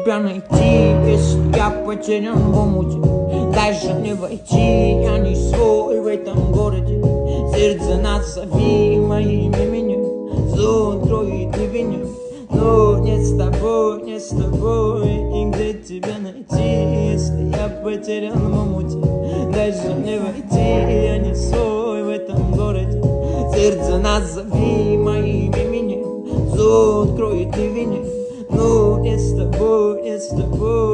тебя найти, если я потерян в омуте? Даже не войти, я не свой в этом городе. Сердце назови моим именем, зло кроет ливнем. Но не с тобой, не с тобой. И где тебя найти, если я потерян в омуте? Даже не войти, я не свой в этом городе. Сердце назови моим именем, зло кроет ливнем. Но не с тобой, не с тобой.